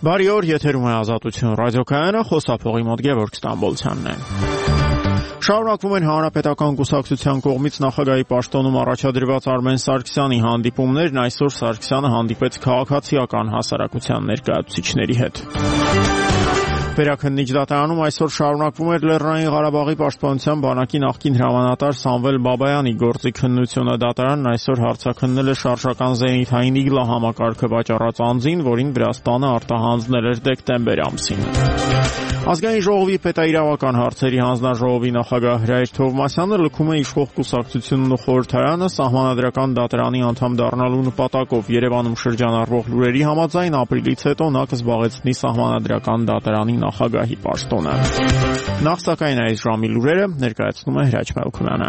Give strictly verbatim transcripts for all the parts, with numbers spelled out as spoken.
Բարի օր, եթերում է Ազատություն ռադիոկայանը, խոսափողի մոտ Գևորգ Ստամբոլցյանն է։ Շարունակվում են Հանրապետական կուսակցության կողմից նախագահի պաշտոնում առաջադրված Արմեն Սարգսյանի հանդիպումներն, այսօր Սարգսյանը հանդիպեց քաղաքացիական հասարակության ներկայացուցիչների հետ։ Վերաքննիչ դատարանում այսօր շարունակվում էր Լեռնային Ղարաբաղի պաշտպանության բանակի նախկին հրամանատար Սամվել Բաբայանի գործի քննությունը։ Դատարանն այսօր հարցաքննել է շարժական զենիթային իգլա համակարգը վաճառած անձին, որին Վրաստանը արտահանձնել էր դեկտեմբեր ամսին։ Ազգային ժողովի պետաիրավական հարցերի հանձնաժողովի նախագահ Հրայր Թովմասյանը լքում է իշխող կուսակցությունն ու խորհրդարանը սահմանադրական դատարանի անդամ դառնալու նպատակով։ Երևանում շրջանառվող լուրերի համաձայն ապրիլից հետո նա կզբաղեցնի սահմանադրական դատարանի նախագահի պաշտոնը։ Նախ սակայն այս ժամի լուրերը ներկայացնում է Հրաչ Մելքոնյանը։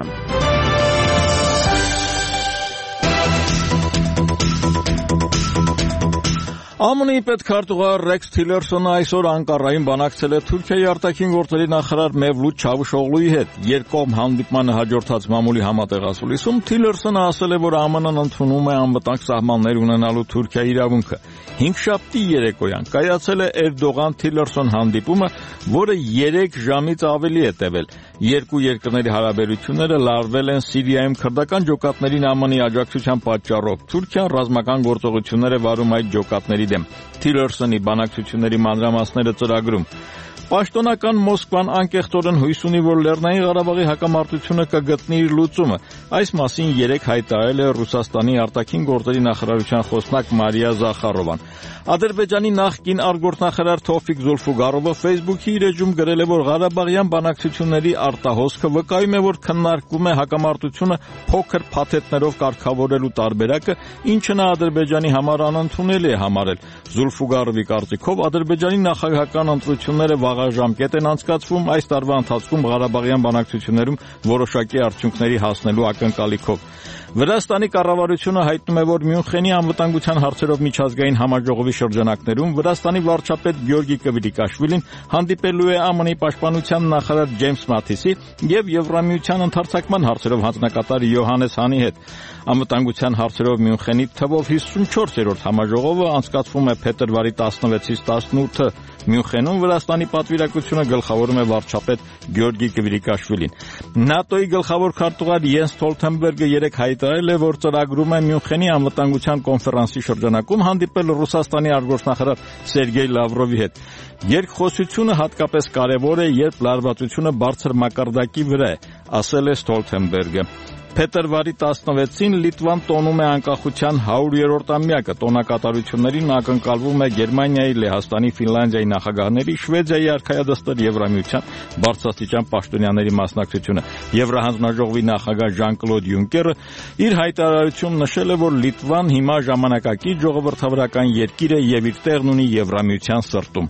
ԱՄՆ-ի պետքարտուղար Ռեքս Թիլերսոնը այսօր Անկարայում բանակցել է Թուրքիայի արտաքին գործերի նախարար Մևլութ Չավուշօղլուի հետ։ Երկկողմ հանդիպմանը հաջորդած մամուլի համատեղասուլիսում Թիլերսոնը ասել է, որ ԱՄՆ-ն ընդունում է անվտանգ սահմաններ ունենալու Թուրքիայի իրավունքը։ Հինգշաբթի երեկոյան կայացել է Էրդողան-Թիլերսոն հանդիպումը, որը երեք ժամից ավելի է տևել։ Երկու երկրների հարաբերությունները լարվել են Սիրիայում քրդական ջոկատներին ԱՄՆ-ի աջակցության պատճառով։ Թուրքիան ռազմական գործողություններ է վարում այդ ջոկատների դեմ։ Թիլերսոնի բանակցությունների մանրամասները ծրագրում։ Պաշտոնական Մոսկվան անկեղծորեն հույս ունի, որ Լեռնային Ղարաբաղի հակամարտությունը կգտնի իր լուծումը։ Այս մասին երեկ հայտարարել է Ռուսաստանի արտաքին գործերի նախարարության խոսնակ Մարիա Զախարովան։ Ադրբեջանի նախկին արտգործնախարար Թովֆիկ Զուլֆուգարովը Facebook-ի իր էջում գրել է, որ Ղարաբաղյան բանակցությունների արտահոսքը վկայում է, որ քննարկվում է հակամարտությունը փոքր փաթեթներով կարգավորելու տարբերակը, ինչը նա Ադրբեջանի համար անընդունելի է համարել։ Զուլֆուգարովի կարծիքով Ադրբեջանի նախագահական ընտրությունները ժամկետ են անցկացվում այս տարվա ընթացքում Ղարաբաղյան բանակցություններում որոշակի արդյունքների հասնելու ակնկալիքով։ Վրաստանի կառավարությունը հայտնում է, որ Մյունխենի անվտանգության հարցերով միջազգային համաժողովի շրջանակներում Վրաստանի վարչապետ Գյորգի Կվրիկաշվիլին հանդիպելու է ԱՄՆ-ի պաշտպանության նախարար Ջեյմս Մաթիսի եւ Եվրամիության ընդհանրացման հարցերով հանձնակատար Յոհանես Հանի հետ։ Անվտանգության հարցերով Մյունխենի թվով հիսունչորսերորդ համաժողովը անցկացվում է փետրվարի տասնվեցից տասնութը։ Մյունխենում Վրաստանի պատվիրակությունը գլխավորում է վարչապետ Գյորգի Կվրիկաշվիլին։ ՆԱՏՕ-ի գլխավոր քարտուղար Յենս Ստոլթենբերգը երեկ հայտարարել է, որ ծրագրում է Մյունխենի անվտանգության կոնֆերանսի շրջանակում հանդիպել Ռուսաստանի արտգործնախարար Սերգեյ Լավրովի հետ։ Երկխոսությունը հատկապես կարևոր է, երբ լարվածությունը բարձր մակարդակի վրա է, ասել է Ստոլթենբերգը։ Փետրվարի տասնվեցին Լիտվան տոնում է անկախության հարյուրամյակը։ Տոնակատարություններին ակնկալվում է Գերմանիայի, Լեհաստանի, Ֆինլանդիայի նախագահների, Շվեդիայի արքայադստեր Եվրամիության բարձրաստիճան պաշտոնյաների մասնակցությունը։ Եվրահանձնաժողովի նախագահ Ժան-Կլոդ Յունկերը իր հայտարարությունում նշել է, որ Լիտվան հիմա ժամանակակից ժողովրդավարական երկիր է եւ իր տեղն ունի Եվրամիության սրտում։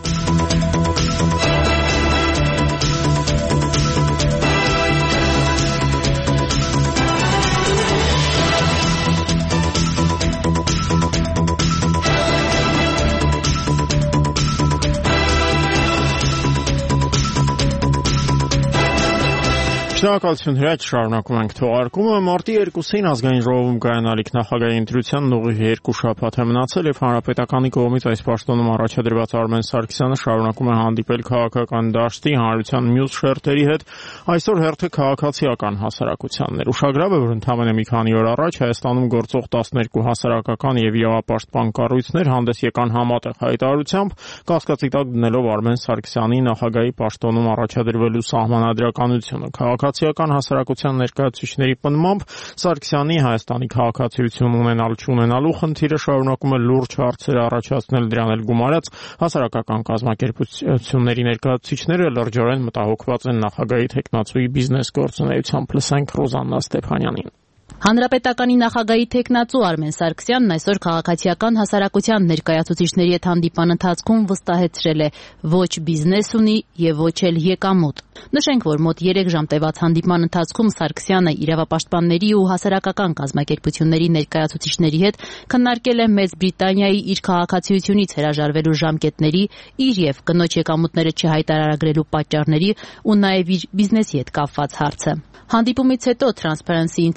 Շնորհակալություն Հրաչ, շարունակում ենք թողարկումը։ Մարտի երկուսին ազգային ժողովում կայանալիք նախագահի ընտրությանն ուղիղ երկու շաբաթ է մնացել եւ Հանրապետականի կողմից այս պաշտոնում առաջադրված Արմեն Սարգսյանը շարունակում է հանդիպել քաղաքական դաշտի հանրության մյուս շերտերի հետ։ Այսօր հերթը քաղաքացիական հասարակությանն էր։ Ուշագրավ է, որ ընդամենը մի քանի օր առաջ Հայաստանում գործող տասներկու հասարակական եւ իրավապաշտպան կառույցներ հանդես եկան համատեղ հայտարարությամբ, կասկածի տակ դնելով Արմեն Սարգսյանի նախագահի պաշտոնում առաջադրվելու սահմանադրականությունը։ Քաղաքացիական հասարակության ներկայացուցիչների պնդմամբ Սարգսյանի Հայաստանի քաղաքացիություն ունենալ-չունենալու խնդիրը շարունակում է լուրջ հարցեր առաջացնել, դրան էլ գումարած հասարակական կազմակերպությունների ներկայացուցիչները լրջորեն մտահոգված են նախագահի թեկնածուի բիզնես գործունեությամբ։ Լսենք Ռոզաննա Ստեփանյանին։ Հանրապետականի նախագահի թեկնածու Արմեն Սարգսյանն այսօր քաղաքացիական հասարակության ներկայացուցիչների հետ հանդիպան ընթացքում վստահեցրել է ոչ բիզնես ունի եւ ոչ էլ եկամուտ։ Նշենք, որ մոտ երեք ժամ տևած հանդիպման ընթացքում Սարգսյանը իրավապաշտպանների ու հասարակական կազմակերպությունների ներկայացուցիչների հետ քննարկել է Մեծ Բրիտանիայի իր քաղաքացիությունից հրաժարվելու ժամկետների, իր եւ կնոջ եկամուտները չհայտարարագրելու պատճառների ու նաեւ իր բիզնեսի հետ կապված հարցը։ Հանդիպումից հետո Transparency International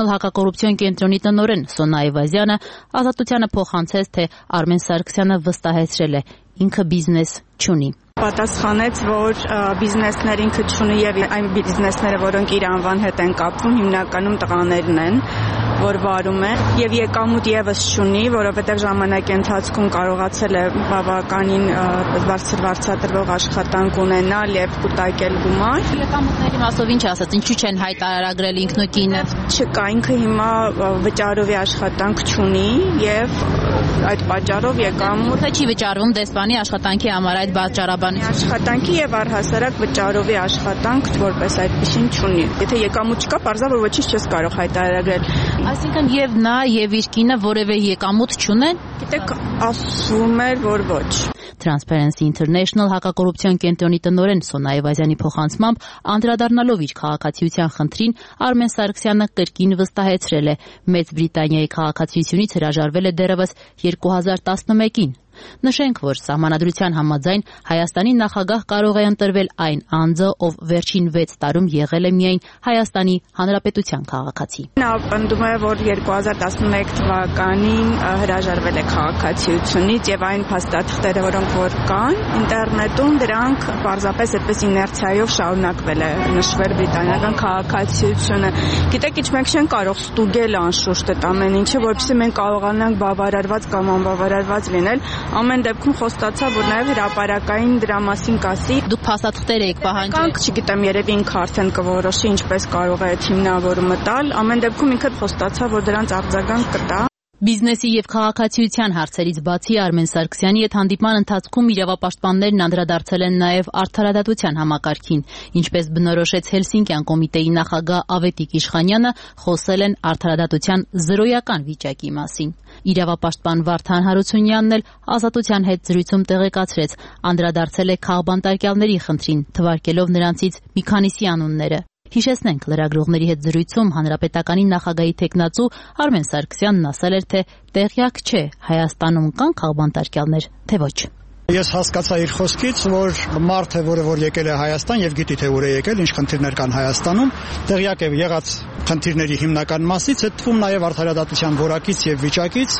International հակակոռուպցիոն կենտրոնի տնօրեն Սոնա Այվազյանը Ազատությանը փոխանցեց, թե Արմեն Սարգսյանը վստահեցրել է ինքը բիզնես չունի։ Պատասխանեց, որ բիզնեսներ ինքը չունի եւ այն բիզնեսները, որոնք իր անվան հետ են կապվում, հիմնականում տղաներն են, որ վարում է, եւ եկամուտ եւս չունի, որովհետեւ ժամանակի ընթացքում կարողացել է բավականին բարձր վարձատրվող աշխատանք ունենալ եւ կուտակել գումար։ Եկամուտների մասով ինչ ասած, ինչու չեն հայտարարագրել ինքնուկինը։ Չկա, ինքը հիմա վճարովի աշխատանք չունի եւ այդ պատճառով եկամուտը չի վճարվում դեսպանի աշխատանքի համար այդ պատճառաբանությամբ։ Աշխատանքի եւ առհասարակ վճարովի աշխատանք որպես այդպեսին չունի։ Եթե եկամուտ չկա, բարձր որ ոչինչ չես կարող հայտարարել։ Այսինքն եւ նա եւ իր կինը որևէ եկամուտ չունեն։ Գիտեք, ասում էր, որ ոչ։ Transparency International հակակոռուպցիոն կենտրոնի տնօրեն Սոնա Այվազյանի փոխանցմամբ անդրադառնալով իր քաղաքացիության խնդրին Արմեն Սարգսյանը կրկին վստահեցրել է Մեծ Բրիտանիայի քաղաքացիությունից հրաժարվել է դեռևս երկու հազար տասնմեկին։ Նշենք, որ սահմանադրության համաձայն Հայաստանի նախագահ կարող է ընտրվել այն անձը, ով վերջին վեց տարում եղել է միայն Հայաստանի Հանրապետության քաղաքացի։ Նա պնդում է, որ երկու հազար տասնմեկ թվականին հրաժարվել է քաղաքացիությունից եւ այն փաստաթղթերը, որոնք որ կան ինտերնետում, դրանք պարզապես այդպես իներցիայով շարունակվել է նշվել բրիտանական քաղաքացիությունը։ Գիտեք, ինչ մենք չենք կարող ստուգել անշուշտ այդ ամեն ինչը, որովհետեւ մենք կարողանանք բավարարված կամ անբավարարված լինել։ Ամեն դեպքում խոստացա, որ նաև հրապարակային դրա մասին կասի։ Դուք փաստաթղթեր եք պահանջել։ Կանք, չգիտեմ, երևի ինքը արդեն կորոշի ինչպես կարող է այդ հիմնավորումը տալ։ Ամեն դեպքում ինքը խոստացա, որ դրանց արձագանք կտա։ Բիզնեսի եւ քաղաքացիության հարցերից բացի Արմեն Սարգսյանի հետ հանդիպման ընթացքում իրավապաշտպաններն անդրադարձել են նաեւ արդարադատության համակարգին, ինչպես բնորոշեց Հելսինկյան կոմիտեի նախագահ Ավետիք Իշխանյանը, խոսել են արդարադատության զրոյական վիճակի մասին։ Իրավապաշտպան Վարդան Հարությունյանն էլ Ազատության հետ զրույցում տեղեկացրեց, անդրադարձել է քաղբանտարկյալների խնդրին, թվարկելով նրանցից մի քանիսի անունները։ Հիշեցնենք, լրագրողների հետ զրույցում հանրապետականի նախագահի տեխնացու Արմեն Սարգսյանն ասել էր, թե տեղյակ չէ Հայաստանում կան քաղբանտարկյալներ, թե ոչ։ Ես հասկացա իր խոսքից, որ մարդ է, որը որ եկել է Հայաստան եւ գիտի թե ուր է եկել, ինչ խնդիրներ կան Հայաստանում, տեղյակ է եղած խնդիրների հիմնական մասից, այդ թվում նաեւ արդարադատության որակից եւ վիճակից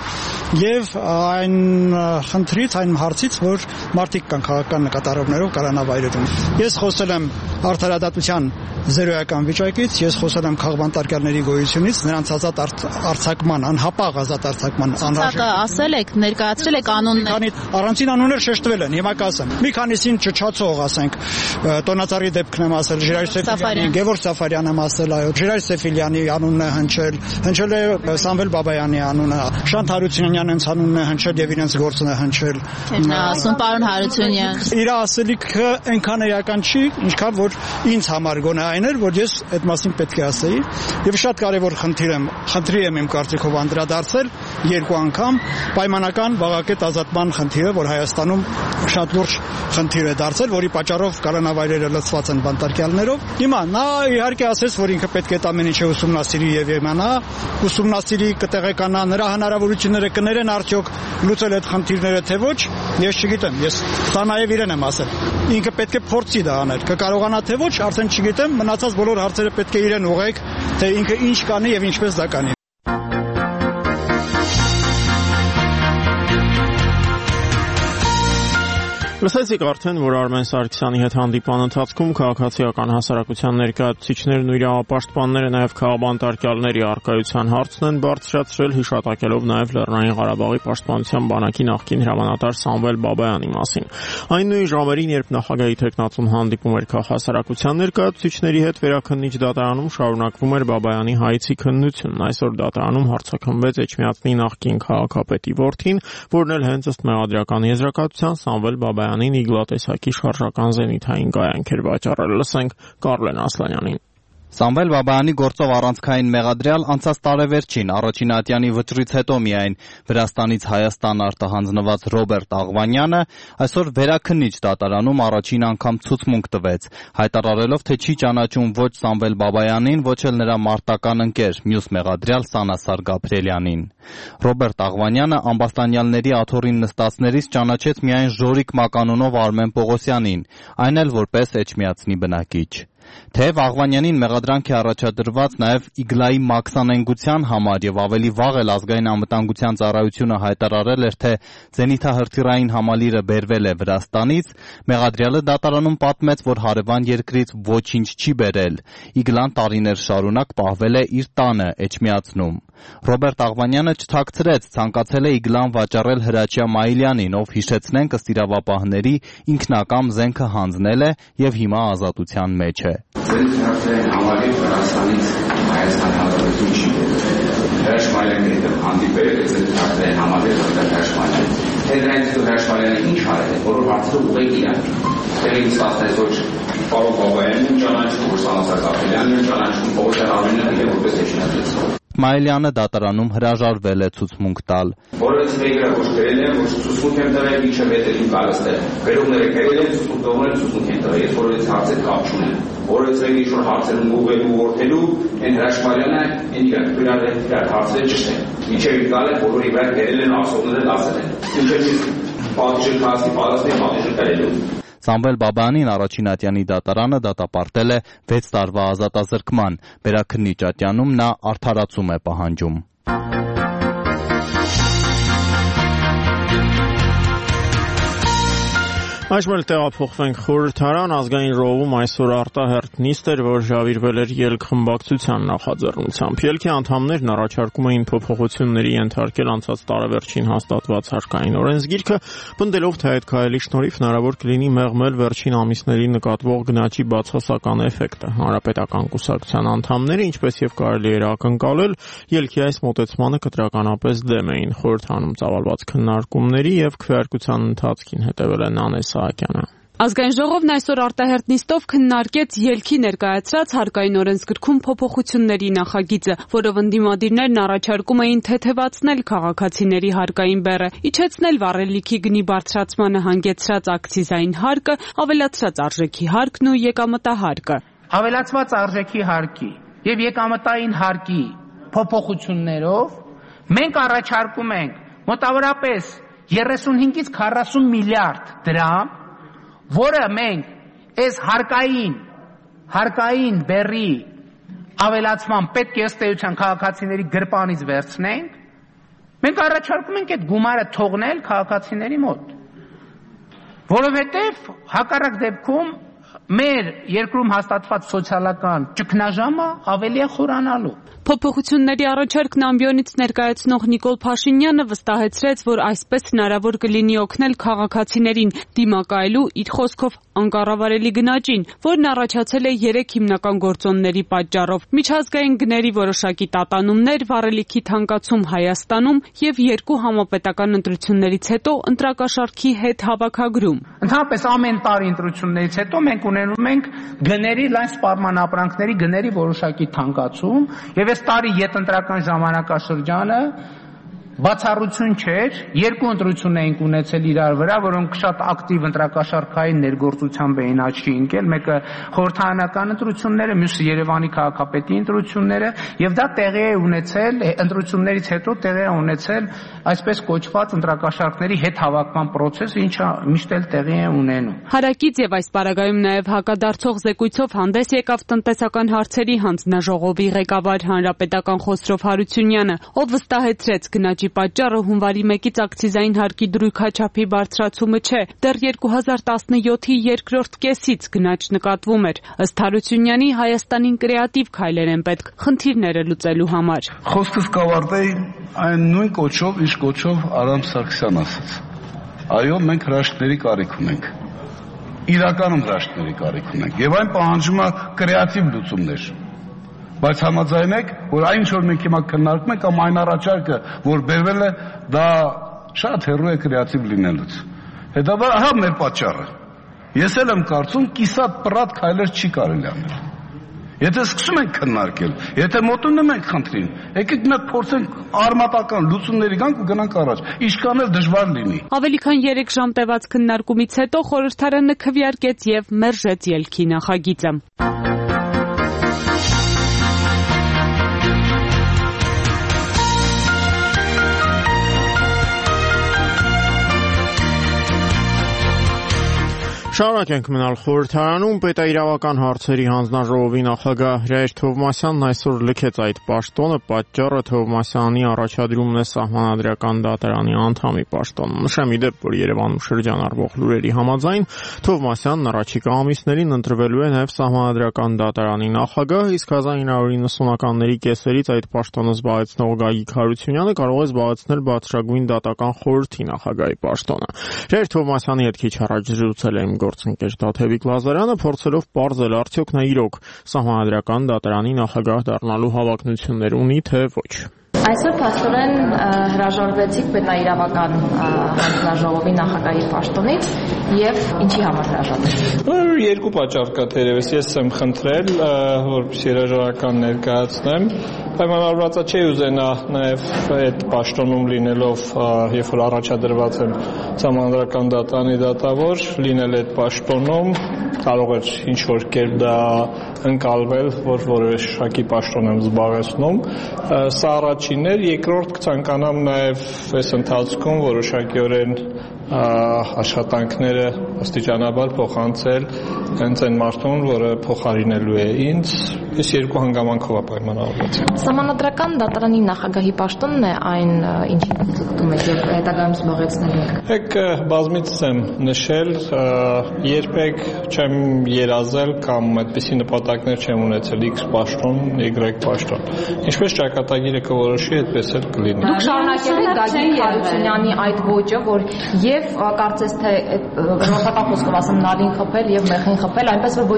եւ այն խնդրից, այն հարցից, որ մարդիկ կան քաղաքական նկատառողներով կառանավայրերում։ Ես խոսել եմ արդարադատության զերոյական վիճակից, ես խոսել եմ քաղբանտարկյալների գոյությունից, նրանց ազատ արձակման, անհապաղ ազատ արձակման անհրաժեշտ։ Ասել եք, ներկայացրել եք անուններ։ Առանցին անուններ շեշտվել են, հիմա կասեմ։ Մի քանիսին չչացող, ասենք, Տոնածառի դեպքն եմ ասել, Ժիրայր Սեֆիլյանի, Գևորգ Սաֆարյան եմ ասել, այո, Ժիրայր Սեֆիլյանի անունն է հնչել, հնչել է Սամվել Բաբայանի անունը, Շանթ Հարությունյանն ինձ անունն է հնչել եւ իրենց գործն է հնչել։ Նա ասում պարոն Հարությունյան։ Իր ասելիքը այնքան էական չի, ինչքան որ ինձ համար գոնե այն էր, որ ես այդ մասին պետք է ասեի եւ շատ կարեւոր խնդիր եմ, խնդրի եմ իմ կարծիքով անդրադարձել երկու անգամ պայմանական վաղակետ ազատման խնդիրը, որ Հայաստանում շատ լուրջ խնդիր է դարձել, որի պատճառով կառանավայրերը լցված են բանտարկյալներով։ Հիմա նա իհարկե ասեց, որ ինքը պետք է այդ ամեն ինչը ուսումնասիրի եւ իմանա, ուսումնասիրի, կտեղեկանա, նրա հնարավորությունները կներեն արդյոք լուծել այդ խնդիրները թե ոչ, ես չգիտեմ, ես սա նաեւ իրեն եմ ասել։ Ինքը պետք է փորձի դա անել, կկարողանա թե ոչ, արդեն չգիտեմ, մնացած բոլոր հարցերը պետք է իրեն ուղղեք, թե ինքը ինչ կանի եւ ինչպես դա կանի։ Լսեցիք արդեն, որ Արմեն Սարգսյանի հետ հանդիպման ընթացքում քաղաքացիական հասարակության ներկայացուցիչներն ու իրավապաշտպանները նաև քաղաքաբանտարկյալների առկայության հարցն են բարձրացրել, հիշատակելով նաև Լեռնային Ղարաբաղի պաշտպանության բանակի նախկին հրամանատար Սամվել Բաբայանի մասին։ Այն նույն ժամերին, երբ նախագահի տեխնացուն հանդիպում էր քաղաքասարակության ներկայացուցիչների հետ, Վերաքննիչ դատարանում շարունակվում էր Բաբայանի հայցի քննությունն։ Այսօր դատարանում հարցաքննվեց Էջմիածնի նախկին քաղաքապետի որդին, որն էլ հենց ըստ մեղադրական եզրակացության Սամվել Բաբայանին իգլատեսակի շարժական զենիթային կայանք էր վաճառել։ Լսենք Կարլեն Ասլանյանին։ Սամվել Բաբայանի գործով առանցքային մեղադրյալ անցած տարեվերջին առաջին ատյանի վճռից հետո միայն Վրաստանից Հայաստան արտահանձնված Ռոբերտ Աղվանյանը այսօր Վերաքննիչ դատարանում առաջին անգամ ցուցմունք տվեց, հայտարարելով, թե չի ճանաչում ոչ Սամվել Բաբայանին, ոչ էլ նրա մարտական ընկեր, մյուս մեղադրյալ Սանասար Գաբրելյանին։ Ռոբերտ Աղվանյանը ամբաստանյալների աթոռին նստածներից ճանաչեց միայն Ժորիկ Մականունով Արմեն Պողոսյանին, այն էլ որպես Էջմիածնի բնակիչ։ Թեև Աղվանյանին մեղադրանք է առաջադրված նաև Իգլայի մաքսանենգության համար եւ ավելի վաղ էլ ազգային անվտանգության ծառայությունը հայտարարել էր, թե զենիթահրթիռային համալիրը բերվել է Վրաստանից, մեղադրյալը դատարանում պատմեց, որ հարևան երկրից ոչինչ չի բերել։ Իգլան տարիներ շարունակ պահվել է իր տանը Էջմիածնում։ Ռոբերտ Աղվանյանը չթաքցրեց, ցանկացել է Իգլան վաճառել Հրաչյա Մայիլյանին, ով հիշեցնենք ըստ իրավապահների ինքնակամ զենքը հանձնել է եւ հիմա ազատության մեջ է։ Զենիթահրթիռային համալիր Վրաստանից Հայաստան Հանրապետություն չի բերել։ Հրաշմալյանի հետ հանդիպել է զենիթահրթիռային համալիր Հրաշմալյանը։ Թե դրանից հետո Հրաշմալյանը ինչ արել է, որով հարցը ուղղակի իրան։ Տեղին ստացվեց, որ պարոն Բաբայանն ճանաչում, որ Սամասար Զախելյանն ճանաչում, Պողոս Արամյանն եւ որպես էջնադից։ Մայիլյանը դատարանում հրաժարվել է ցուցմունք տալ։ Որից մեկը ոչ գրել է, որ ցուցմունք եմ տվել, ինչը վետերին կարստել։ Վերողները գրել են, ցուցմունք տողները ցուցմունք են տվել, ես որից հարցեր կապ չունեմ։ Որից մեկը ինչ-որ հարցերում ուղղելու որդելու, այն Հրաշմալյանը այն իրար գրել է իրար հարցերը ճշտել։ Ինչեւ գալը բոլորի վրա գրել են, ասողները ասել են։ Ինչը պատժել քասի պատասխանի պատժել կարելու։ Սամվել Բաբայանին առաջին ատյանի դատարանը դատապարտել է վեց տարվա ազատազրկման։ Բերաքննիչ ատյանում նա արդարացում է պահանջում։ Այժմ էլ տեղափոխվենք խորհրդարան, ազգային ժողովում այսօր արտահերթ նիստ էր, որ հրավիրվել էր ելքխմբակցության նախաձեռնությամբ։ Ելքի անդամներն առաջարկում էին փոփոխությունների ենթարկել անցած տարեվերջին հաստատված հարկային օրենսգիրքը, պնդելով, թե այդ քայլի շնորհիվ հնարավոր կլինի մեղմել վերջին ամիսներին նկատվող գնաճի բացասական էֆեկտը։ Հանրապետական կուսակցության անդամները, ինչպես եւ կարելի էր ակնկալել, ելքի այս մոտեցմանը կտրականապես դեմ էին։ Խորհրդարանում ծավալված քննարկումների եւ քվեարկության ընթացքին հետեւել է Նանե Սահակյանը։ Ազգային ժողովն այսօր արտահերթ նիստով քննարկեց ելքի ներկայացրած հարկային օրենսգրքում փոփոխությունների նախագիծը, որով ընդդիմադիրներն առաջարկում էին թեթևացնել քաղաքացիների հարկային բեռը, իջեցնել վառելիքի գնի բարձրացմանը հանգեցրած ակցիզային հարկը, ավելացրած արժեքի հարկն ու եկամտահարկը։ Ավելացված արժեքի հարկի եւ եկամտային հարկի փոփոխություններով մենք առաջարկում ենք մոտավորապես երեսունհինգից քառասուն միլիարդ դրամ, որը մենք այս հարկային հարկային բեռի ավելացման պետք է ըստ էության քաղաքացիների գրպանից վերցնենք, մենք առաջարկում ենք այդ գումարը թողնել քաղաքացիների մոտ, որովհետև հակառակ դեպքում մեր երկրում հաստատված սոցիալական ճգնաժամը ավելի է խորանալու։ Փոփոխությունների առաջարկն ամբիոնից ներկայացնող Նիկոլ Փաշինյանը վստահեցրեց, որ այսպես հնարավոր կլինի օգնել քաղաքացիներին դիմակայելու իր խոսքով անկառավարելի գնաճին, որն առաջացել է երեք հիմնական գործոնների պատճառով՝ միջազգային գների որոշակի տատանումներ, վառելիքի թանկացում Հայաստանում եւ երկու համապետական ընտրություններից հետո ընտրակաշառքի հետ հավաքագրում։ Ընդհանրապես ամեն տարի ընտրություններից հետո մենք ունենում ենք գների լայն սպառման ապրանքների գների որոշակի թանկացում եւ այս տարի յետընտրական ժամանակաշրջանը բացառություն չէր, երկու ընտրություն էինք ունեցել իրար վրա, որոնք շատ ակտիվ ընտրակաշառքային ներգործությամբ էին աչքի ընկել, մեկը խորհրդարանական ընտրությունները, մյուսը Երևանի քաղաքապետի ընտրությունները, եւ դա տեղի է ունեցել ընտրություններից հետո տեղի է ունեցել այսպես կոչված ընտրակաշառքների հետ հավաքման process, ինչը միշտ էլ տեղի է ունենում։ Հարակից եւ այս պարագայում նաեւ հակադարձող զեկույցով հանդես եկավ տնտեսական հարցերի հանձնաժողովի ղեկավար հանրապետական Խոսրով Հարությունյանը, ով վստահեցրեց գնաճի պատճառը հունվարի մեկից ակցիզային հարկի դրույքաչափի բարձրացումը չէ, դեռ երկու հազար տասնյոթի երկրորդ կեսից գնաճ նկատվում էր։ Ըստ Հարությունյանի, Հայաստանին կրեատիվ քայլեր են պետք խնդիրները լուծելու համար։ Խոսքս կավարտեի այն նույն կոչով, ինչ կոչով Արամ Սարգսյան ասաց։ Այո, մենք հրաշքների կարիք ունենք։ Իրականում հրաշքների կարիք ունենք, եւ այն պահանջում է կրեատիվ լուծումներ։ Բայց համաձայնեք, որ այն ինչ որ մենք հիմա քննարկում ենք, կամ այն առաջարկը, որ բերվել է, դա շատ հեռու է կրեատիվ լինելուց։ Հետաբար ահա մեր պատճառը։ Ես էլ եմ կարծում, կիսատ պրատ քայլեր չի կարելի անել։ Եթե սկսում ենք քննարկել, եթե մոտենում ենք խնդրին, եկեք մենք փորձենք արմատական լուծումների գանք ու գնանք առաջ, ինչքան էլ դժվար լինի։ Ավելի քան երեք ժամ տևած քննարկումից հետո խորհրդարանը քվեարկեց եւ մերժեց ելքի նախագիծը։ Շարունակենք մնալ խորհրդարանում, պետաիրավական հարցերի հանձնաժողովի նախագահ Հրայր Թովմասյանն այսօր լքեց այդ պաշտոնը, պատճառը Թովմասյանի առաջադրումն է Սահմանադրական դատարանի անդամի պաշտոնում։ Նշեմ ի դեպ, որ Երևանում շրջանառվող լուրերի համաձայն Թովմասյանն առաջիկա ամիսներին ընտրվելու է նաև Սահմանադրական դատարանի նախագահ, իսկ հազար ինը հարյուր իննսունականների կեսերից այդ պաշտոնը զբաղեցնող Գագիկ Հարությունյանը կարող է զբաղեցնել բարձրագույն դատական խորհրդի նախագահի պաշտոնը։ Հրայր Թովմասյանի հետ քիչ առաջ զրուցել եմ գործընկեր Տաթևիկ Լազարյանը, փորձելով պարզել արդյոք նա իրոք Սահմանադրական դատարանի նախագահ դառնալու հավակնություններ ունի, թե ոչ։ Այսօր փաստորեն հրաժարվեցիք պետաիրավական հանձնաժողովի նախագահի պաշտոնից եւ ինչի համար հրաժարվեցիք։ Երկու պատճառ կա թերևս, ես եմ խնդրել, որպեսզի հրաժարական ներկայացնեմ, պայմանավորվածա չի ուզենա նաեւ այդ պաշտոնում լինելով, երբ որ առաջադրված եմ Սահմանադրական դատարանի դատավոր, լինել այդ պաշտոնում, կարող էր ինչ որ կերպ դա ընկալվել, որ որևէ շարքի պաշտոն եմ զբաղեցնում, սա առաջին էր, երկրորդ կցանկանամ նաև այս ընթացքում որոշակիորեն աշխատանքները աստիճանաբար փոխանցել հենց այն մարդուն, որը փոխարինելու է ինձ, այս երկու հանգամանքով է պայմանավորված։ Սահմանադրական դատարանի նախագահի պաշտոնն է այն, ինչին ձգտում եք եւ հետագայում զբաղեցնելու եք։ Եք բազմիցս եմ նշել, երբեք չեմ երազել կամ այդպիսի նպատակներ չեմ ունեցել X պաշտոն, Y պաշտոն։ Ինչպես ճակատագիրը կորոշի, այդպես էլ կլինի։ Դուք շարունակել եք Գագիկ Հարությունյանի այդ ոճը, որ եւ կարծես թե ռոստական խոսքով ասեմ նալին խփել եւ մեխին խփել, այնպես որ ոչ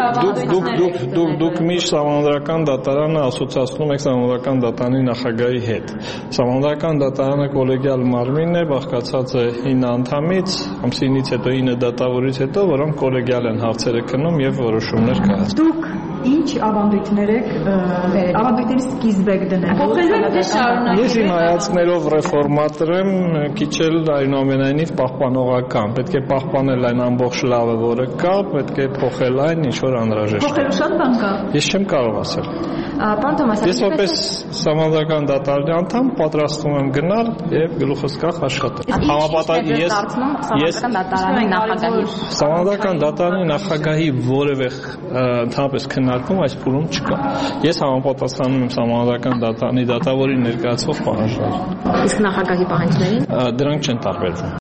դուք դուք միշտ Սահմանադրական դատարանը ասոցացնում եք Սահմանադրական դատարանի նախագահի հետ։ Սահմանադրական դատարանը կոլեգիալ մարմին է, բաղկացած է ինը անդամից, ամսինից հետո ինը դատավորից հետո, որոնք կոլեգիալ են հարցերը քննում եւ որոշումներ կայացնում։ Դուք ինչ ավանդույթներ եք, ավանդույթների սկիզբ եք դնել։ Ես իմ հայացքներով ռեֆորմատոր եմ, քիչ էլ այնուամենայնիվ պահպանողական։ Պետք է պահպանել այն ամբողջ լավը, որը կա, պետք է փոխել այն, ինչ որ անհրաժեշտ է։ Փոխելու շատ բան կա։ Ես չեմ կարող ասել։ Պարոն Թոմասյան, ես որպես Սահմանադրական դատարանի անդամ պատրաստվում եմ գնալ եւ գլուխս կախ աշխատել։ Համապատասխան ես ես դատարանի նախագահի Սահմանադրական դատարանի նախագահի որևէ ընդհանրապես քննարկում այս փուլում չկա։ Ես համապատասխանում եմ Սահմանադրական դատարանի դատավորի ներկայացվող պահանջներին։ Իսկ նախագահի պահանջներին դրանք չեն տարբերվում։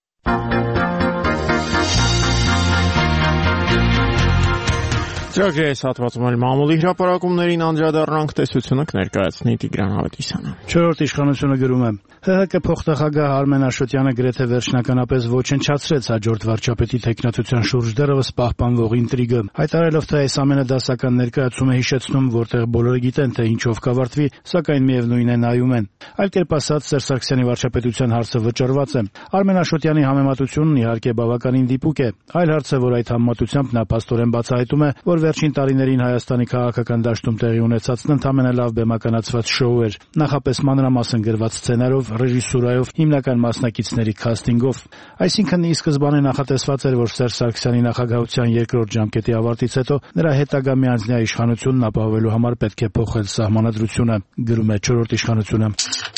Ծրագրի այս հատվածում էլ մամուլի հրապարակումներին անդրադառնանք, տեսությունը կներկայացնի Տիգրան Ավետիսյանը։ Չորրորդ իշխանությունը գրում է. ՀՀԿ փոխնախագահ Արմեն Աշոտյանը գրեթե վերջնականապես ոչնչացրեց հաջորդ վարչապետի տեխնատության շուրջ դեռևս պահպանվող ինտրիգը, հայտարարելով, թե այս ամենը դասական ներկայացում է հիշեցնում, որտեղ բոլորը գիտեն, թե ինչով կավարտվի, սակայն միևնույն է նայում են։ Այլ կերպ ասած, Սերժ Սարգսյանի վարչապետության հարցը վճռված է։ Արմեն Աշոտյանի համեմատությունն իհարկե բավականին դիպուկ է։ Այլ հարց է, որ այդ համեմատությամբ նա փաստորեն բացահայտում է, որ վերջին տարիներին Հայաստանի քաղաքական դաշտում տեղի ունեցածն ընդամենը լավ բեմականացված շոու էր, նախապես մանրամասն գրված սցենարով, ռեժիսուրայով, հիմնական մասնակիցների քաստինգով։ Այսինքն ի սկզբանե նախատեսված էր, որ Սերժ Սարգսյանի նախագահության երկրորդ ժամկետի ավարտից հետո նրա հետագա միանձնյա իշխանությունն ապահովելու համար պետք է փոխել սահմանադրությունը, գրում է չորրորդ իշխանությունը։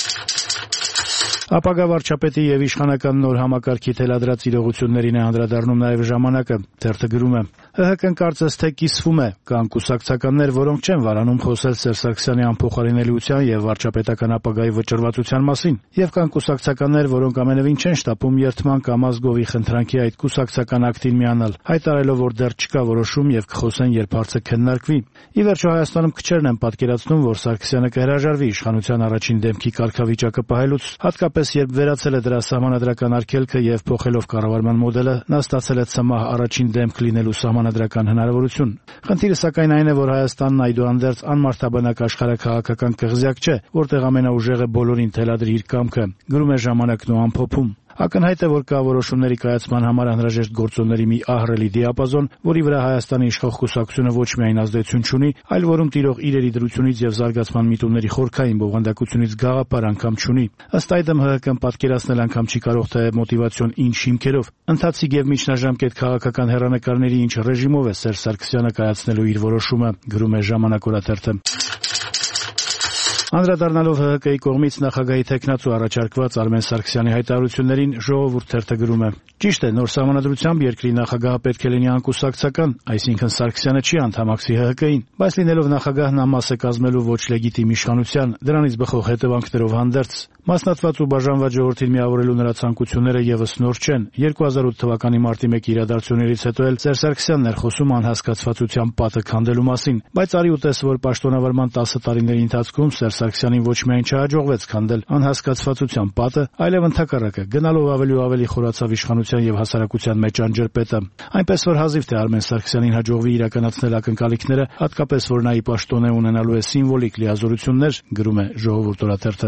Ապագա վարչապետի եւ իշխանական նոր համակարգի թելադրած իրողություններին է անդրադառնում նաեւ ժամանակը, թերթը գրում է. ՀՀԿ-ն կարծես թե կիսվում է, կան կուսակցականներ, որոնք չեն վարանում խոսել Սերժ Սարգսյանի անփոխարինելիության եւ վարչապետական ապագայի վճռվածության մասին, եւ կան կուսակցականներ, որոնք ամենևին չեն շտապում երթման կամ ազգովի խնդրանքի այդ կուսակցական ակտին միանալ, հայտարարելով, որ դեռ չկա որոշում եւ կխոսեն, երբ հարցը քննարկվի։ Ի վերջո Հայաստանում քչերն են պատկերացնում, որ Սարգսյանը կհրաժարվի իշխանության առաջին դեմքի կարգավիճակը պահելուց, հատկապես երբ վերացել է դրա սահմանադրական արգելքը եւ փոխելով կառավարման մոդելը, նա ստացել է ցմահ առաջին դեմք լինելու սահմանադրական հնարավորություն։ Խնդիրը սակայն այն է, որ Հայաստանն այդուհանդերձ անմարդաբանակ աշխարհաքաղաքական կղզյակ չէ, որտեղ ամենաուժեղը բոլորին թելադրի իր կամքը, գրում է ժամանակն ու ամփոփում։ Ակնհայտ է, որ կա որոշումների կայացման համար անհրաժեշտ գործոնների մի ահռելի դիապազոն, որի վրա Հայաստանի իշխող կուսակցությունը ոչ միայն ազդեցություն չունի, այլ որում տիրող իրերի դրությունից եւ զարգացման միտումների խորքային բովանդակությունից գաղափար անգամ չունի։ Ըստ այդմ ՀՀԿ-ն պատկերացնել անգամ չի կարող թե մոտիվացիոն ինչ հիմքերով, ընթացիկ եւ միջնաժամկետ քաղաքական հեռանկարների ինչ ռեժիմով է Սերժ Սարգսյանը կայացնելու իր որոշումը, գրում է ժամանակ օրաթերթը։ Անդրադառնալով Հ Հ Կի կողմից նախագահի տեխնացու առաջարկված Արմեն Սարգսյանի հայտարարություններին ժողովուրդ թերթը գրում է. Ճիշտ է, նոր սահմանադրությամբ երկրի նախագահը պետք է լինի անկուսակցական, այսինքն Սարգսյանը չի անդամակցի Հ Հ Կին, բայց լինելով նախագահ նա մաս է կազմելու ոչ լեգիտիմ իշխանության, դրանից բխող հետևանքներով հանդերձ։ Մասնատված ու բաժանված ժողովրդին միավորելու նրա ցանկությունները եւս նոր չեն։ երկու հազար ութ թվականի մարտի մեկի իրադարձություններից հետո էլ Սերժ Սարգսյանն էր խոսում անհասկացվածության պատը քանդելու մասին, բայց արի ու տես, որ պաշտոնավարման տասը տարիների ընթացքում Սերժ Սարգսյանին ոչ միայն չհաջողվեց քանդել անհասկացվածության պատը, այլև ընդհակառակը գնալով ավելի ու ավելի խորացավ իշխանության եւ հասարակության մեջ անջրպետը։ Այնպես որ հազիվ թե Արմեն Սարգսյանին հաջողվի իրականացնել ակնկալիքները, հատկապես որ նա ի պաշտոն է ունենալու է սիմվոլիկ լիազորություններ, գրում է Ժողովուրդ օրաթերթը։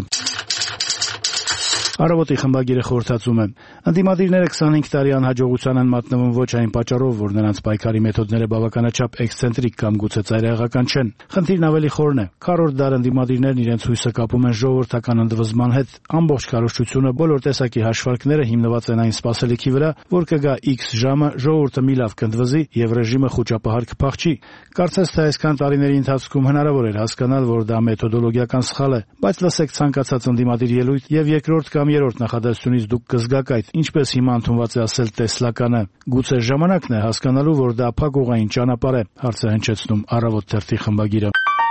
Առավոտի խմբագիրը խորհրդածում է. Ընդդիմադիրները քսանհինգ տարի անհաջողության են մատնվում ոչ այն պատճառով, որ նրանց պայքարի մեթոդները բավականաչափ էքսցենտրիկ կամ գուցե ծայրահեղական չեն։ Խնդիրն ավելի խորն է։ Քառորդ դար ընդդիմադիրներն իրենց հույսը կապում են ժողովրդական ընդվզման հետ։ Ամբողջ քարոզչությունը, բոլոր տեսակի հաշվարկները հիմնված են այն սպասելիքի վրա, որ կգա X ժամը, ժողովուրդը մի լավ կընդվզի եւ ռեժիմը խոճապահար կփախչի։ Կարծես թե այսքան տարիների ընթացքում հնարավոր էր հասկանալ, որ դա մեթոդոլոգիական սխալ է, բայց լսեք ցանկացած ընդդիմադիր ելույթ եւ երկրորդ կամ երրորդ նախադասությունից դուք կզգաք այդ, ինչպես հիմա ընդունված է ասել տեսլականը։ Գուցե ժամանակն է հասկանալու, որ դա փակուղային ճանապարհ է, հարց է հնչեցնում Առավոտ թերթի խմբագիրը։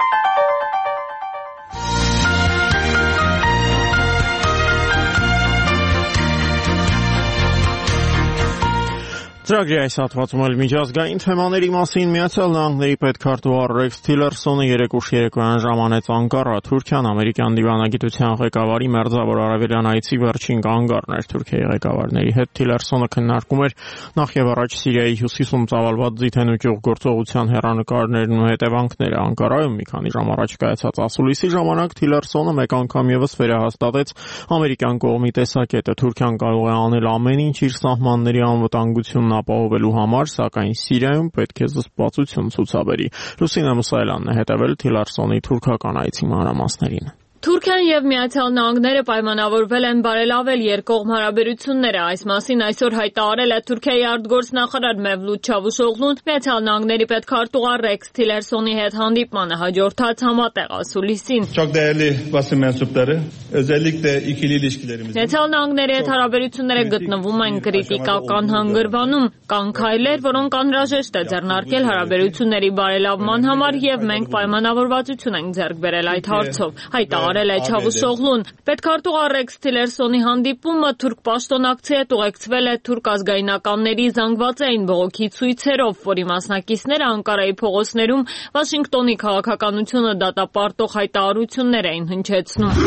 Ծրագրի այս հատվածում էլ միջազգային թեմաների մասին Միացյալ Նահանգների պետքարտուղար Ռեքս Թիլերսոնը երեկ ուշ երեկոյան ժամանեց Անկարա, Թուրքիան, ամերիկյան դիվանագիտության ղեկավարի մերձավոր արևելյան այցի վերջին կանգառն էր Թուրքիայի ղեկավարների հետ։ Թիլերսոնը քննարկում էր նախ եւ առաջ Սիրիայի հյուսիսում ծավալված ձիթենուճյուղ գործողության հեռանկարներն ու հետևանքները։ Անկարայում մի քանի ժամ առաջ կայացած ասուլիսի ժամանակ Թիլերսոնը մեկ անգամ եւս վերահաստատեց ամերիկյան կողմի տեսակետը։ Թուրքիան կարող է անել ամեն ինչ իր սահմանների անվտանգությունն ապահովելու համար, սակայն Սիրիայում պետք է զսպվածություն ցուցաբերի։ Լուսինե Մուսայելյանն է հետևել Թիլերսոնի թուրքական այցի մանրամասներին։ Թուրքիան եւ Միացյալ Նահանգները պայմանավորվել են բարելավել երկկողմ հարաբերությունները։ Այս մասին այսօր հայտարարել է Թուրքիայի արտգործնախարար Մևլութ Չավուշօղլուն Միացյալ Նահանգների պետքարտուղար Ռեքս Թիլերսոնի հետ հանդիպմանը հաջորդած համատեղ ասուլիսին։ Միացյալ Նահանգների հետ հարաբերությունները գտնվում են կրիտիկական հանգրվանում։ Կան քայլեր, որոնք անհրաժեշտ է ձեռնարկել հարաբերությունների բարելավման համար եւ մենք պայմանավորվածություն ենք ձեռք բերել այդ հարցով։ Հայտարարել է Չավուշօղլուն։ Պետքարտուղար Ռեքս Թիլերսոնի հանդիպումը թուրք պաշտոնակցի հետ ուղեկցվել է թուրք ազգայնականների զանգվածային բողոքի ցույցերով, որի մասնակիցները Անկարայի փողոցներում Վաշինգտոնի քաղաքականությունը դատապարտող հայտարարություններ էին հնչեցնում։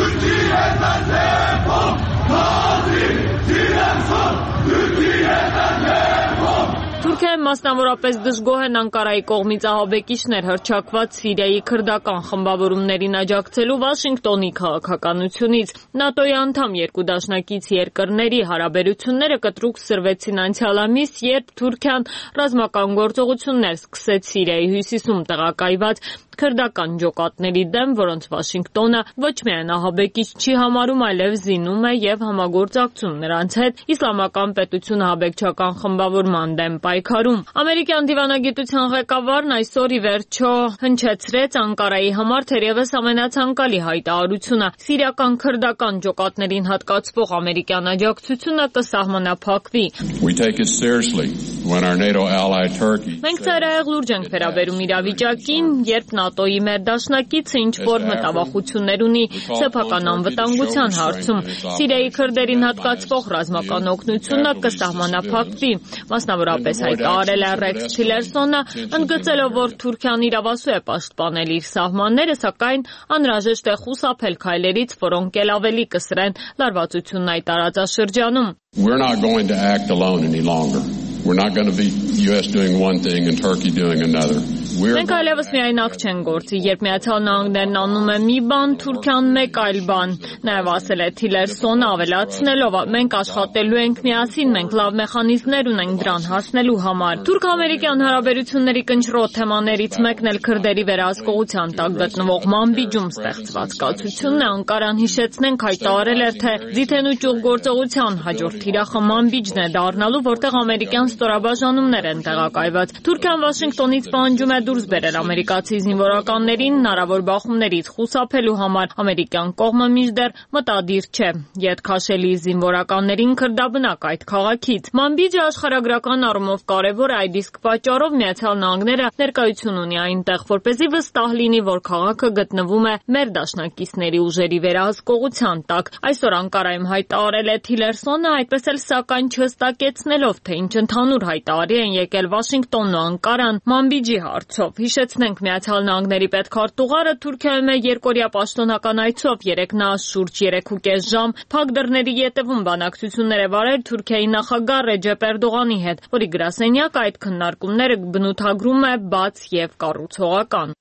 Թուրքիայում մասնավորապես դժգոհ են Անկարայի կողմից ահաբեկիչներ հռչակված Սիրիայի քրդական խմբավորումներին աջակցելու Վաշինգտոնի քաղաքականությունից։ ՆԱՏՕ-ի անդամ երկու դաշնակից երկրների հարաբերությունները կտրուկ սրվեցին անցյալ ամիս, երբ Թուրքիան ռազմական գործողություններ սկսեց Սիրիայի հյուսիսում տեղակայված քրդական ջոկատների դեմ, որոնց Վաշինգտոնը ոչ միայն ահաբեկիչ չի համարում, այլև զինում է եւ համագործակցում նրանց հետ իսլամական պետություն ահաբեկչական խմբավորման դեմ պայքարում։ Ամերիկյան դիվանագիտության ղեկավարն այսօր ի վերջո հնչեցրեց Անկարայի համար թերևս ամենացանկալի հայտարարությունը։ Սիրիական քրդական ջոկատներին հատկացվող ամերիկյան աջակցությունը կսահմանափակվի։ Մենք ծայրահեղ լուրջ ենք վերաբերում իրավիճակին, երբ ՆԱՏՕ-ի մեր դաշնակիցը ինչ-որ մտավախություններ ունի սեփական անվտանգության հարցում։ Սիրիայի քրդերին հատկացվող ռազմական օգնությունը կսահմանափակվի, մասնավորապես հայտարարել է Ռեքս Թիլերսոնը, ընդգծելով, որ Թուրքիան իրավասու է պաշտպանել իր սահմանները, սակայն անհրաժեշտ է խուսափել քայլերից, որոնք էլ ավելի կսրեն լարվածությունն այդ տարածաշրջանում։ We're not going to act alone any longer. We're not going to be U S doing one thing and Turkey doing another. Մենք այլևս միայնակ չեն գործի, երբ Միացյալ Նահանգներն անում է մի բան, Թուրքիան մեկ այլ բան։ Նաև ասել է Թիլերսոնը ավելացնելով, մենք աշխատելու ենք միասին, մենք լավ մեխանիզմներ ունենք դրան հասնելու համար։ Թուրք-ամերիկյան հարաբերությունների կնճռոտ թեմաներից մեկն էլ քրդերի վերահսկողության տակ գտնվող Մանբիջում ստեղծված կացությունն է։ Անկարան հիշեցնենք հայտարարել էր, թե ձիթենուճյուղ գործողության հաջորդ թիրախը Մանբիջն է դառնալու, որտեղ ամերիկյան ստորաբաժանումներ են տեղակայված։ Թուրքիան Վաշինգտոնից պահանջում է դուրս բերել ամերիկացի զինվորականներին հնարավոր բախումներից խուսափելու համար։ Ամերիկյան կողմը մինչդեռ մտադիր չէ ետքաշելի զինվորականներին քրդաբնակ այդ քաղաքից։ Մամբիջը աշխարհագրական առումով կարևոր է, այդ իսկ պատճառով Միացյալ Նահանգները ներկայություն ունի այնտեղ, որպեսզի վստահ լինի, որ քաղաքը գտնվում է մեր դաշնակիցների ուժերի վերահսկողության տակ։ Այսօր Անկարայում հայտարարել է Թիլերսոնը, այդպես էլ սակայն չհստակեցնելով, թե ինչ ընդհանուր հայտարարի են եկել Վաշինգտոնն ու Անկարան Մամբիջի հարցով։ Հիշեցնենք, Միացյալ Նահանգների պետքարտուղարը Թուրքիայում է երկօրյա պաշտոնական այցով, երեկ նա շուրջ երեք ու կես ժամ փակ դռների ետևում բանակցություններ է վարել Թուրքիայի նախագահ Ռեջեփ Էրդողանի հետ, որի գրասենյակը այդ քննարկումները բնութագրում է բաց եւ կառուցողական։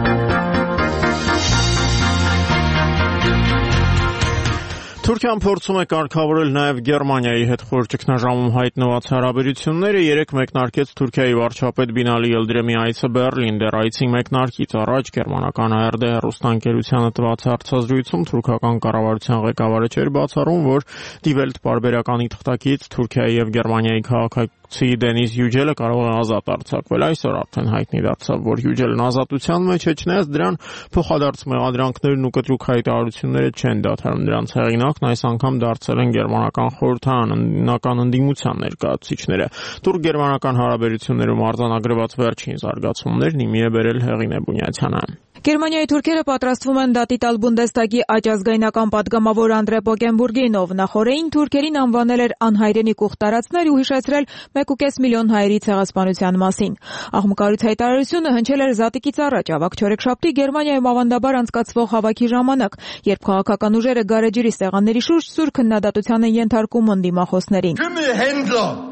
Թուրքիան փորձում է կարգավորել նաև Գերմանիայի հետ խոր ճգնաժամում հայտնված հարաբերությունները։ Երեկ մեկնարկեց Թուրքիայի վարչապետ Բինալի Ելդրեմի այցը Բեռլին։ Դեռ այցի մեկնարկից առաջ գերմանական A R D հեռուստաընկերությանը տված հարցազրույցում թուրքական կառավարության ղեկավարը չէր բացառում, որ Die Welt պարբերականի թղթակից Թուրքիայի եւ Գերմանիայի քաղաքացի Դենիս Յուջելը կարող է ազատ արձակվել։ Այսօր արդեն հայտնի դարձավ, որ Յուջելն ազատության մեջ է, չնայած դրան փոխադարձ մեղադրանքներն ու կտրուկ հայտարարությունները չեն դադարում։ Դրանց հեղինակ այս անգամ դարձել են գերմանական խորհրդարանական ընդդիմության ներկայացուցիչները։ Թուրք-գերմանական հարաբերություններում արձանագրված վերջին զարգացումներն իմի է բերել Հեղինե Բունյացյանը։ Գերմանիայի թուրքերը պատրաստվում են դատի տալ Բունդեստագի աճազգայնական падգամավոր Անդրե Պոգենբուրգին, ով նախորդին թուրքերին անվանել էր անհայրենի կուղ տարածքներ ու հիշեցրել մեկ ու կես միլիոն հայերի ցեղասպանության մասին։ Աղմկարույց հայտարարությունը հնչել էր զատիկից առաջ ավագ չորեքշաբթի Գերմանիայում ավանդաբար անցկացվող հավաքի ժամանակ, երբ քաղաքական ուժերը գարեջրի սեղանների շուրջ սուր քննադատության են ենթարկում ընդդիմախոսներին։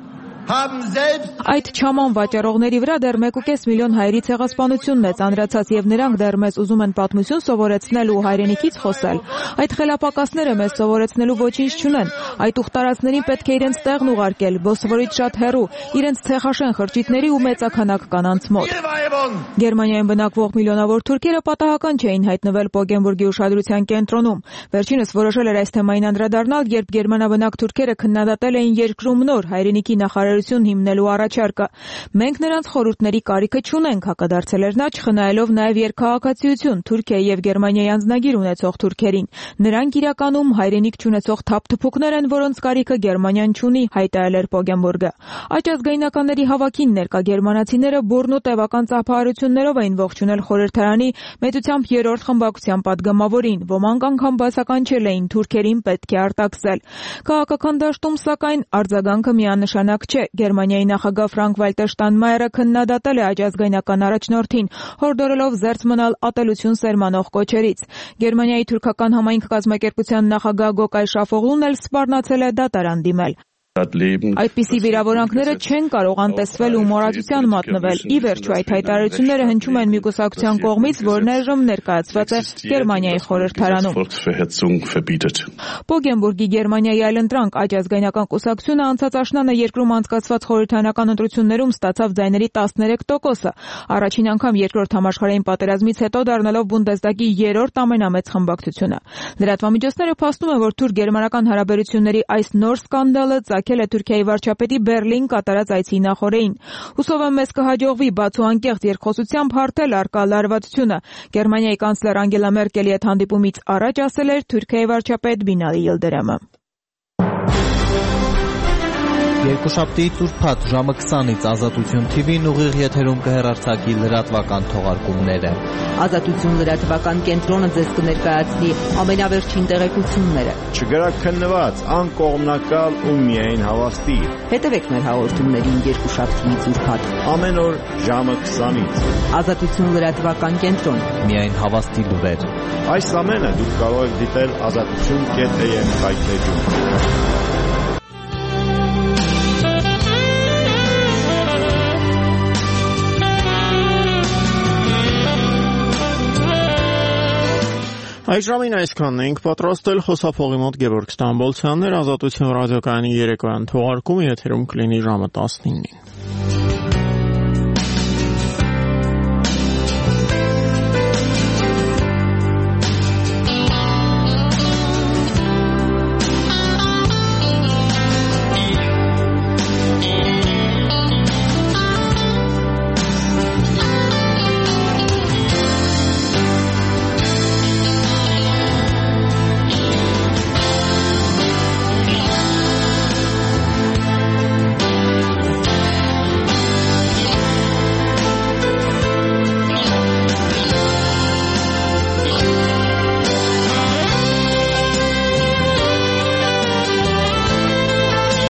Այդ չաման վաճառողների վրա դեռ մեկ ու կես միլիոն հայերի ցեղասպանությունն է ծանրացած եւ նրանք դեռ մեզ ուզում են պատմություն սովորեցնել ու հայրենիքից խոսել։ Այդ խելապակասները մեզ սովորեցնելու ոչինչ չունեն։ Այդ ուխտարածներին պետք է իրենց տեղն ուղարկել, Բոսֆորից շատ հեռու, իրենց ցեխաշեն խրճիթների ու մեծաքանակ կանանց մոտ։ Գերմանիայում բնակվող միլիոնավոր թուրքերը պատահական չէին հայտնվել Պոգենբուրգի ուշադրության կենտրոնում։ Վերջինս որոշել էր այս թեմային անդրադառնալ, երբ գերմանաբնակ թուրքերը քննադատել էին երկրում նոր հայրենիքի նախարարություն հիմնելու առաջարկը։ Մենք նրանց խորհուրդների կարիքը չունենք, հակադարձել էր նա, չխնայելով նաև երկքաղաքացիություն Թուրքիայի եւ Գերմանիայի անձնագիր ունեցող թուրքերին։ Նրանք իրականում հայրենիք չունեցող թափթփուկներ են, որոնց կարիքը Գերմանիան չունի, հայտարարել էր Պոգենբուրգը։ Աճազգայնականների հավաքին ներկա գերմանացիները բուրն ու տևական ծափահարություններով էին ողջունել խորհրդարանի մեծությամբ երրորդ խմբակցության падգամավորին, ոմանք անգամ բացականչել էին թուրքերին պետք է արտաքսել։ Քաղաքական դաշտում սակայն արձագանքը միանշանակ չէ։ Գերմանիայի նախագահ Ֆրանկ Վալտեր Շտայնմայերը քննադատել է աճազգայնական առաջնորդին, հորդորելով զերծ մնալ ատելություն սերմանող կոչերից։ Գերմանիայի թուրքական համայնք կազմակերպության նախագահ Գոկայ Շաֆօղլուն էլ սպառնացել է դատարան դիմել։ Այդպիսի վիրավորանքները չեն կարող անտեսվել ու մոռացության մատնվել։ Ի վերջո այդ հայտարարությունները հնչում են մի կուսակցության կողմից, որն այժմ ներկայացված է Գերմանիայի խորհրդարանում։ Պոգենբուրգի Գերմանիայի այլընտրանք աճազգայնական կուսակցությունը անցած աշնանը երկրում անցկացված խորհրդարանական ընտրություններում ստացավ ձայների տասներեք տոկոսը։ Առաջին անգամ երկրորդ համաշխարհային պատերազմից հետո դառնալով Բունդեստագի երրորդ ամենամեծ խմբակցությունը։ Լրատվամիջոցները փաստում են, որ թուրք-գերմանական հարաբերությունների այս նոր սկանդալը ել է Թուրքիայի վարչապետի Բեռլին կատարած այցի նախօրեին։ Հուսով եմ մեզ կհաջողվի բաց ու անկեղծ երկխոսությամբ հարթել առկա լարվածությունը, Գերմանիայի կանցլեր Անգելա Մերկելի հետ հանդիպումից առաջ ասել էր Թուրքիայի վարչապետ Բինալի Ելդրեմը։ Երկուշաբթիից ուրբաթ ժամը քսանից Ազատություն Թի Վին ուղիղ եթերում կհեռարձակի լրատվական թողարկումները։ Ազատություն լրատվական կենտրոնը ձեզ կներկայացնի ամենավերջին տեղեկությունները։ Չգրակ քննված, անկողմնակալ ու միայն հավաստի։ Հետևեք մեր հաղորդումներին երկուշաբթիից ուրբաթ։ Ամեն օր ժամը քսանից։ Ազատություն լրատվական կենտրոն։ Միայն հավաստի լուրեր։ Այս ամենը դուք կարող եք դիտել ազատություն կետ էյ էմ սայթերում։ Այժմին այսքանն ենք պատրաստել, խոսափողի մոտ Գևորգ Ստամբոլցյանն էր, Ազատություն ռադիոկայանի երեկոյան թողարկումը եթերում կլինի ժամը տասնինին։